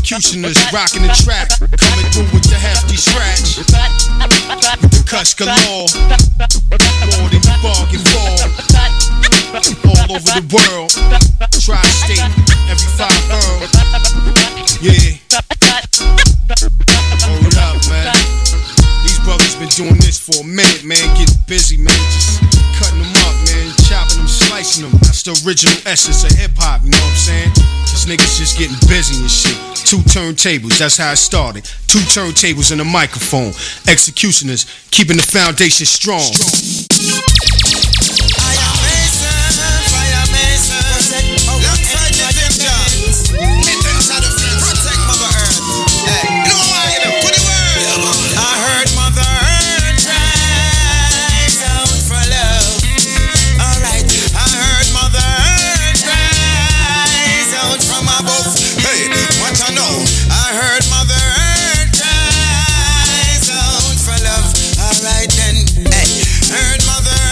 Executioners rocking the track, coming through with the hefty scratch. With the cuss galore, more than you bargain for. All over the world, tri-state, every 5 borough. Yeah. Hold up, man. These brothers been doing this for a minute, man. Getting busy, man. Just cutting them up, man. Chopping them, slicing them. That's the original essence of hip-hop, you know what I'm saying? These niggas just getting busy and shit. 2 turntables, that's how it started. 2 turntables and a microphone. Executioners, keeping the foundation strong. Heard Mother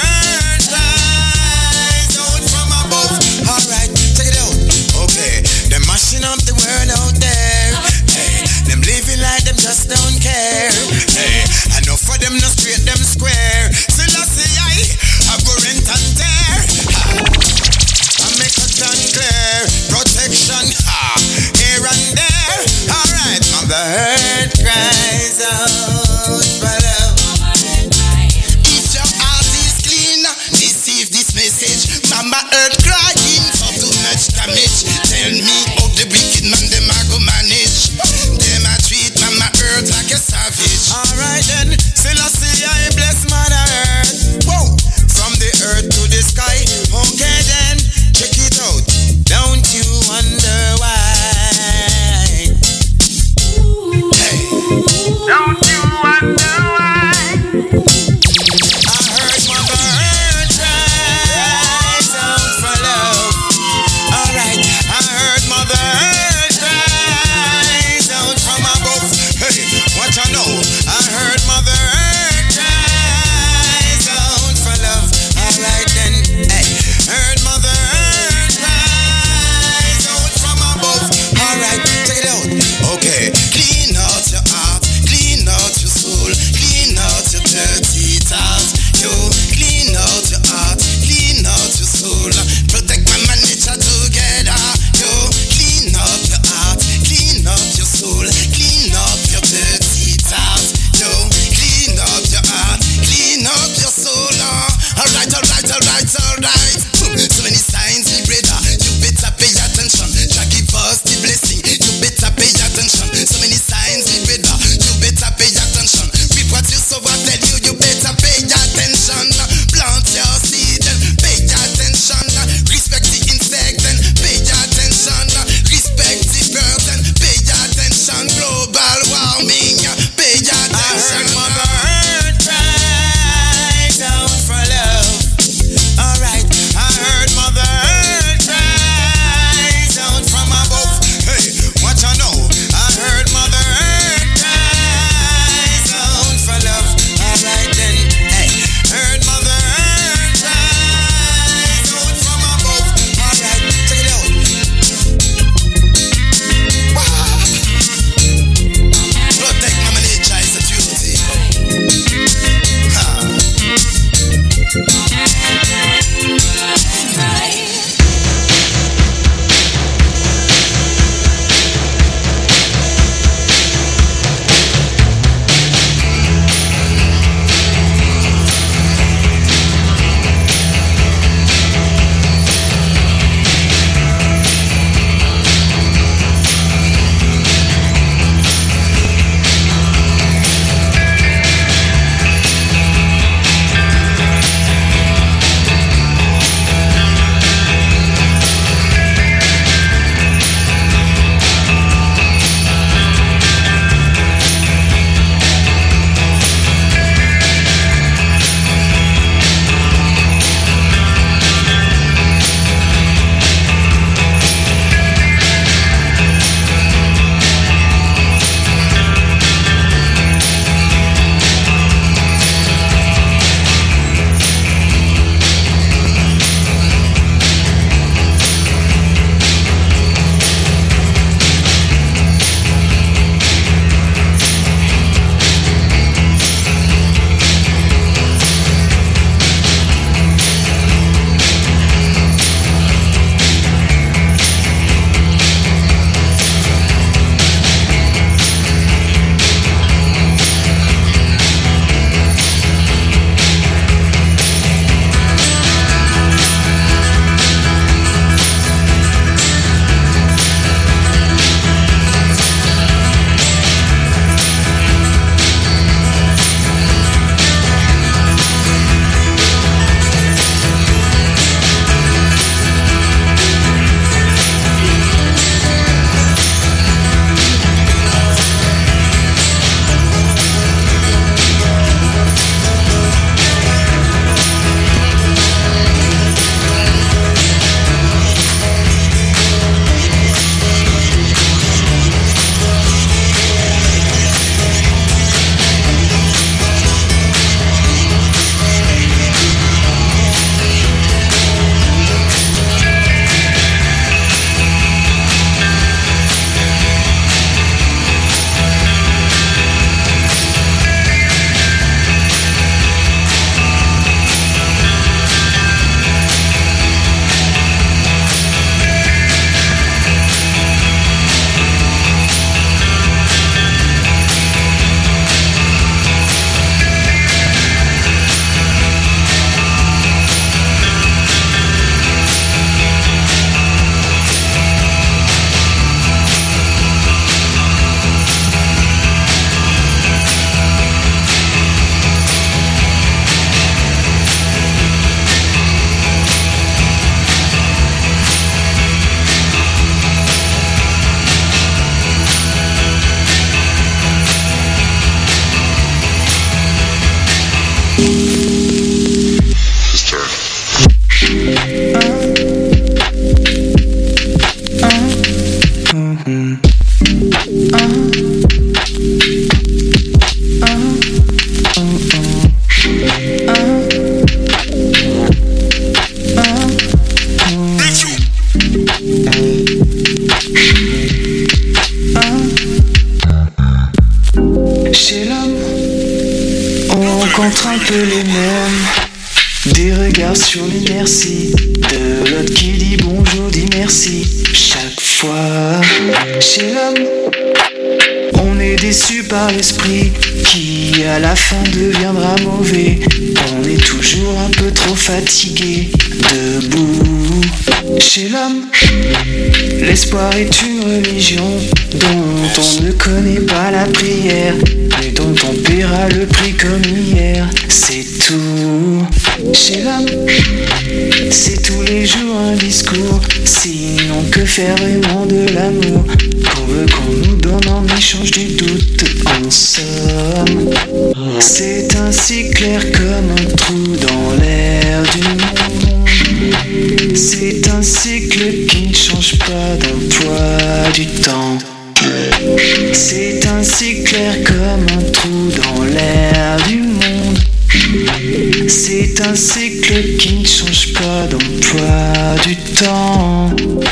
Chez l'homme, on rencontre un peu les mêmes. Des regards sur les merci, de l'autre qui dit bonjour, dit merci. Chaque fois, chez l'homme, on est déçu par l'esprit qui à la fin deviendra mauvais. On est toujours un peu trop fatigué, debout. Chez l'homme, l'espoir est une religion dont on ne connaît pas la prière, mais dont on paiera le prix comme hier. C'est tout. Chez l'homme, c'est tous les jours un discours. Sinon que faire vraiment de l'amour qu'on veut qu'on nous donne en échange du doute? En somme, c'est ainsi clair comme un trou dans l'air du monde. C'est un cycle qui ne change pas d'emploi du temps. C'est ainsi clair comme un trou dans l'air du monde. C'est un cycle qui ne change pas d'emploi du temps.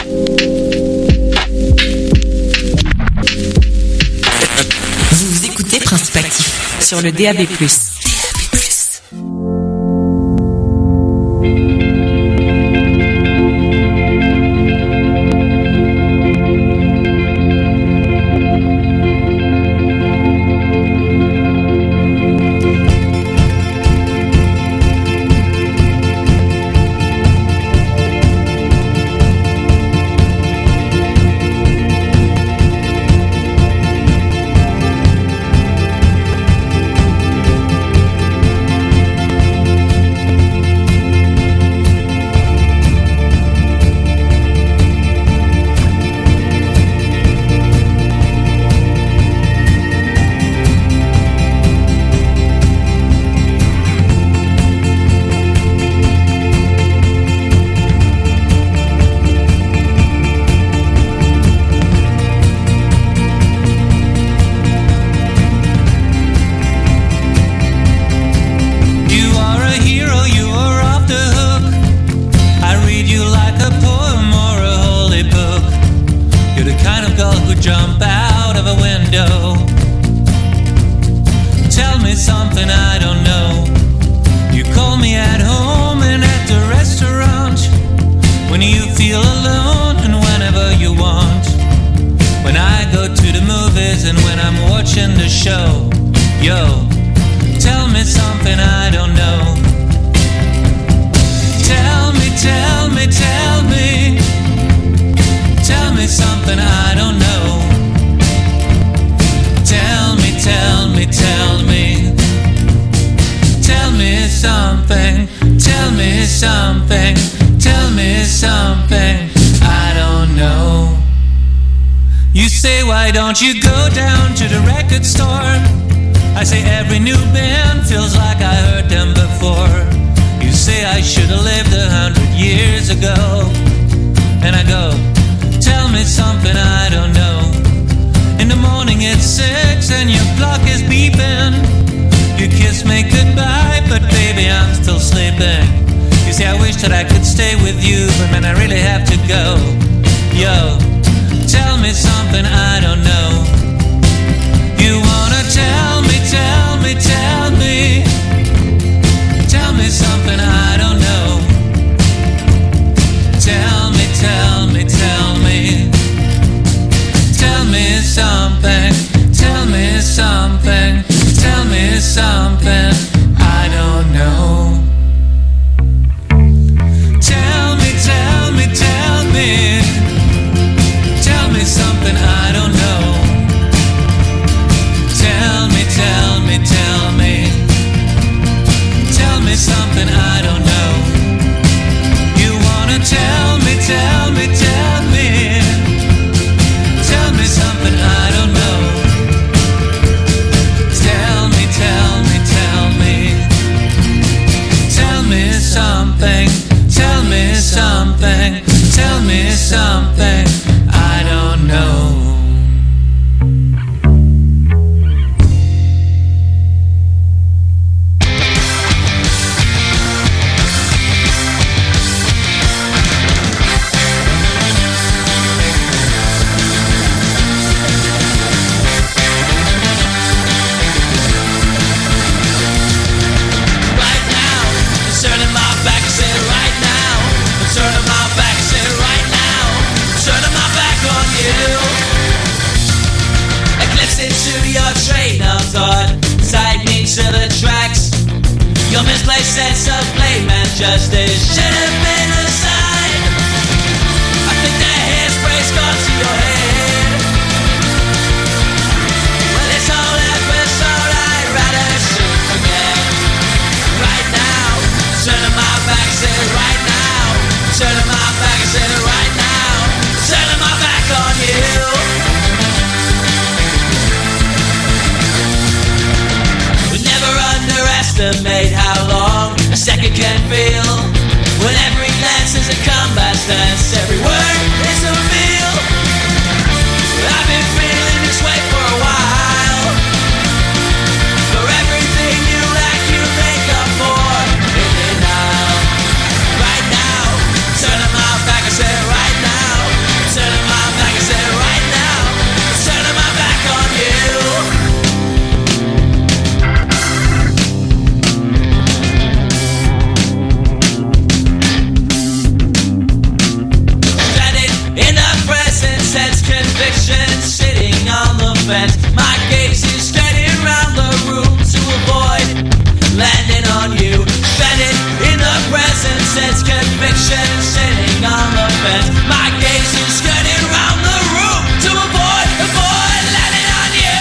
Vous écoutez Principe Actif sur le DAB+. Don't you go down to the record store? I say every new band feels like I heard them before. You say I should have lived 100 years ago. And I go, tell me something I don't know. In the morning it's 6 and your clock is beeping. You kiss me goodbye, but baby I'm still sleeping. You say I wish that I could stay with you, but man I really have to go. Yo, tell me something I don't know. You wanna tell me, tell me, tell me. Tell me something I don't know. Tell me, tell me, tell me. Tell me something, tell me something. Tell me something I don't know. Tell me, tell me, tell me. Tell me something I don't know. to your train of thought, tightening to the tracks. Your misplaced sense of blame and justice should have been assigned. I think that hairspray's gone to your head. Well, this whole episode I'd rather shoot forget. Right now, turning my back, say right now. Turning my back, say right now. Turning my back on you. We never underestimate how long a second can feel. When every glance is a combat stance, every word is a meal. I've been feeling this way for a while. For everything you lack, you make up for in denial. Right now, turning my back, I say right now. Turning my back, I say right now. Turning my back on you. In the present sense, conviction sitting on the fence. My gaze is spreading round the room to avoid landing on you. Stranded in the present sense, conviction sitting on the fence. My gaze is spreading round the room to avoid landing on you.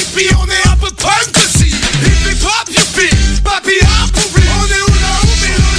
Papi, ah, on est où là, où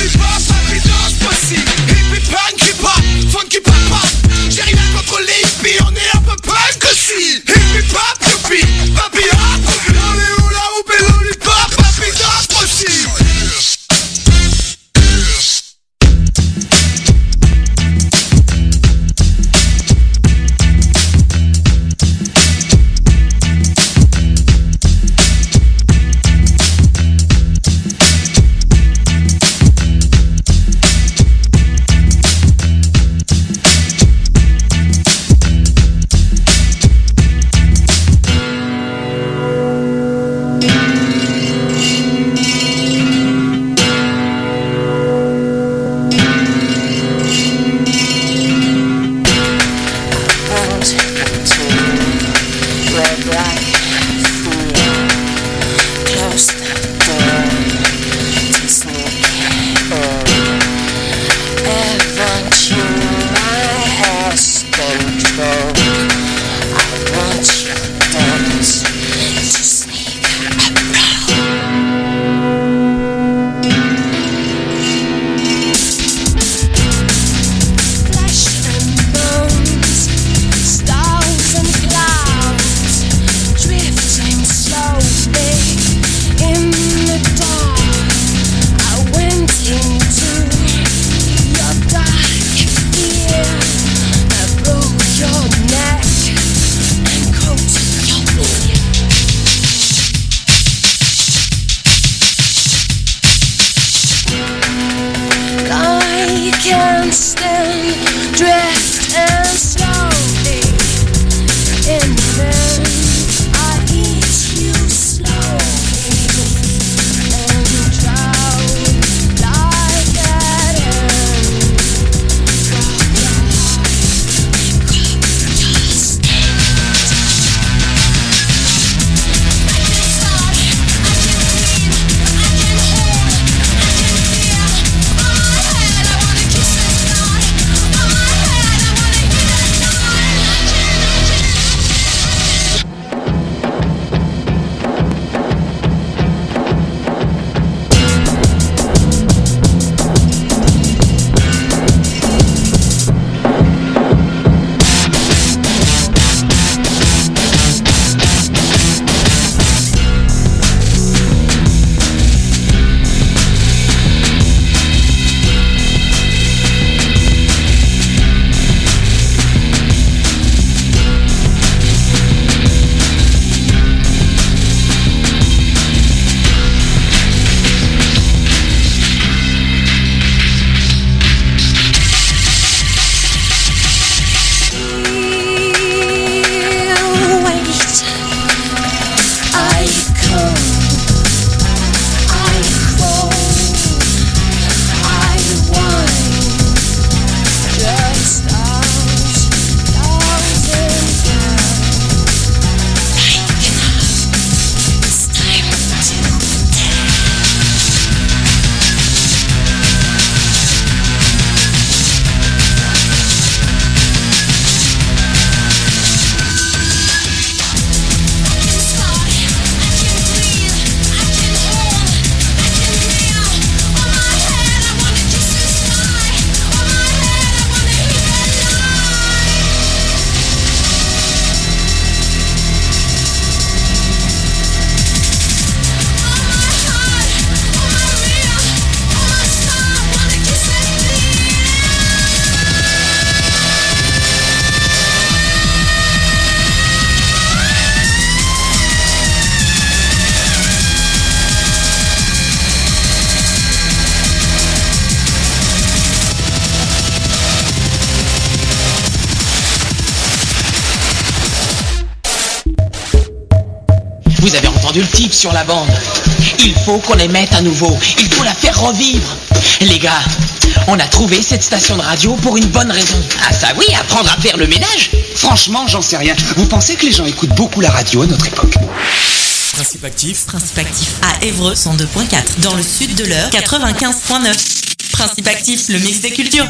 Vous avez entendu le type sur la bande. Il faut qu'on les mette à nouveau. Il faut la faire revivre. Les gars, on a trouvé cette station de radio pour une bonne raison. Ah ça oui, apprendre à faire le ménage. Franchement, j'en sais rien. Vous pensez que les gens écoutent beaucoup la radio à notre époque? Principe actif à Évreux 102.4, dans le sud de l'Eure 95.9. Principe actif, le mix des cultures.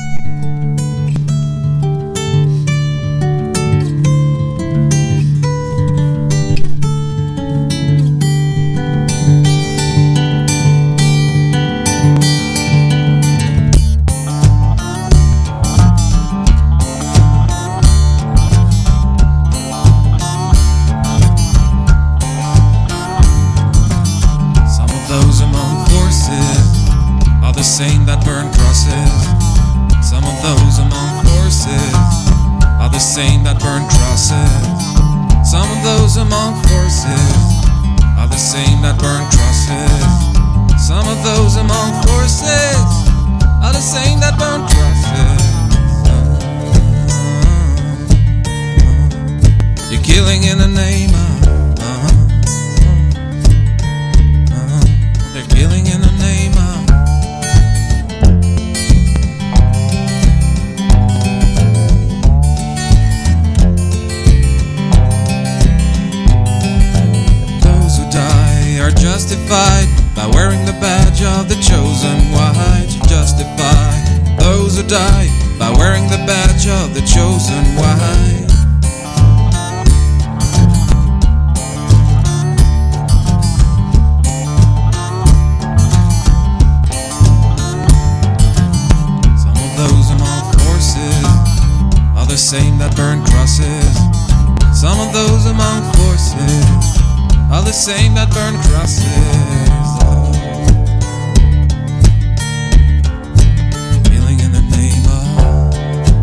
Same that burn crosses. Some of those among horses are the same that burn crosses. Some of those among horses are the same that burn crosses. Some of those among horses are the same that burn crosses. You're killing in the name of. They're killing in the name of. Are justified by wearing the badge of the chosen white. Justify those who die by wearing the badge of the chosen white. Some of those among horses are the same that burn crosses. Some of those among horses are the same that burn crosses. Oh. Killing in the name of.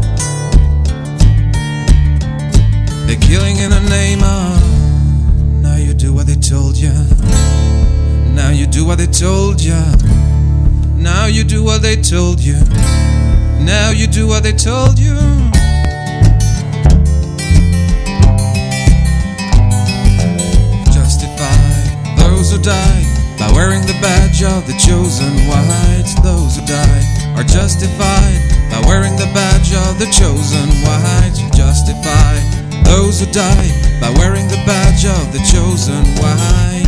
They're killing in the name of. Now you do what they told you. Now you do what they told you. Now you do what they told you. Now you do what they told you. Those who die by wearing the badge of the chosen white. Those who die are justified by wearing the badge of the chosen white. Justify those who die by wearing the badge of the chosen white.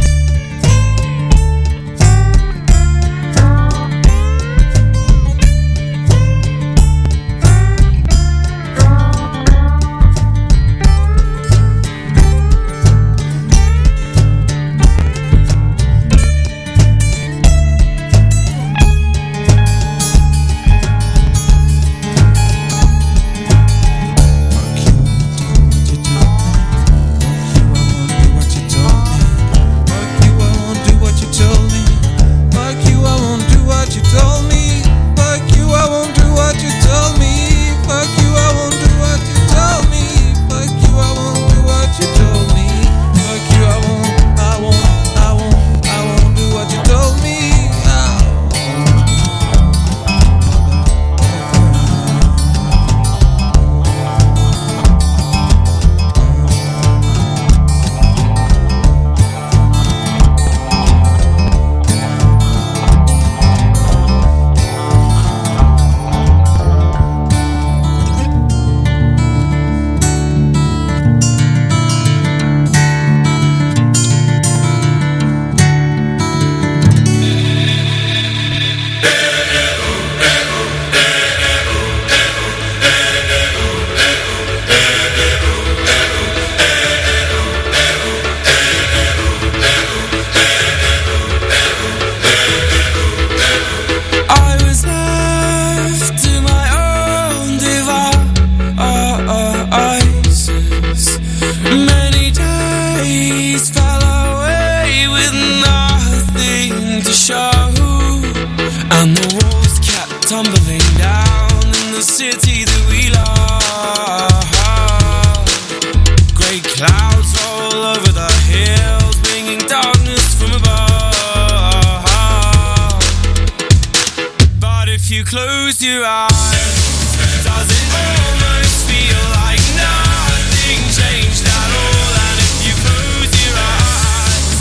close your eyes, does it almost feel like nothing changed at all? And if you close your eyes,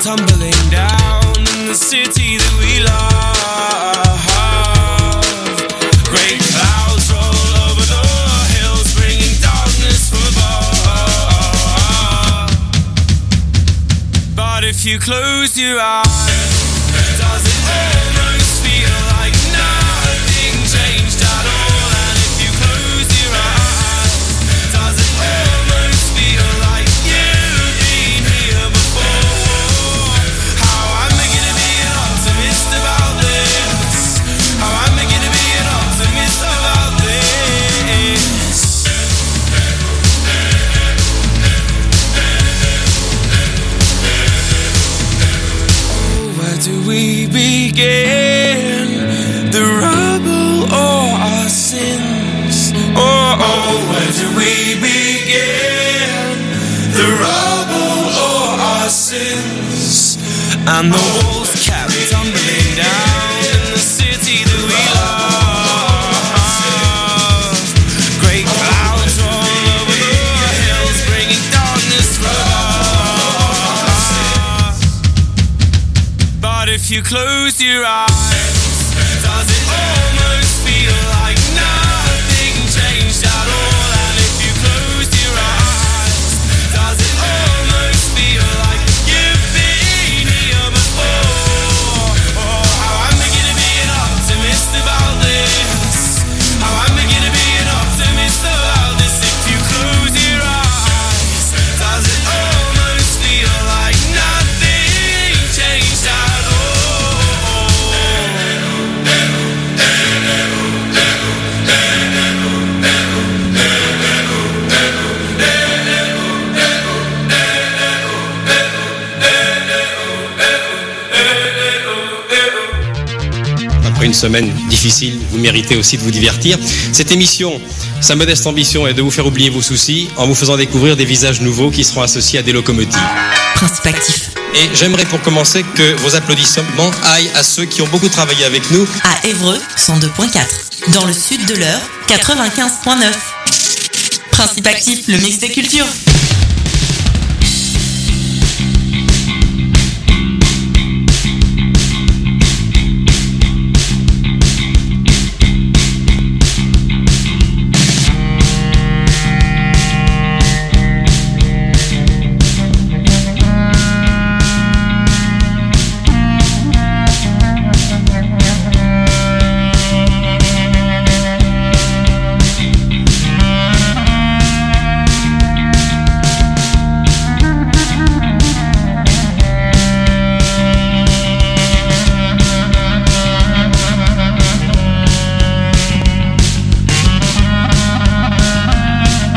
tumbling down in the city that we love. Great clouds roll over the hills, bringing darkness from above. But if you close your eyes, does it almost feel like nothing changed at all? And if you close your eyes, does it almost feel like you've been here before? How am I gonna be an optimist about this? How am I gonna be an optimist about this? Oh, where do we begin? The rubble or our sins? Oh, where do we begin? The rubble or our sins? And the walls kept tumbling down in the city that we love. Great clouds roll over the hills, bringing darkness from above. But if you close your eyes, does it almost feel like nothing changed at all? And if you close your eyes, does it almost feel like you've been here before? Oh, how am I gonna be an optimist about this? How am I gonna be an optimist about this? If you close your eyes, does it almost feel like nothing changed at all? Après une semaine difficile, vous méritez aussi de vous divertir. Cette émission, sa modeste ambition est de vous faire oublier vos soucis en vous faisant découvrir des visages nouveaux qui seront associés à des locomotives. Principe actif. Et j'aimerais pour commencer que vos applaudissements aillent à ceux qui ont beaucoup travaillé avec nous. À Évreux, 102.4. Dans le sud de l'Eure, 95.9. Principe actif, le mix des cultures.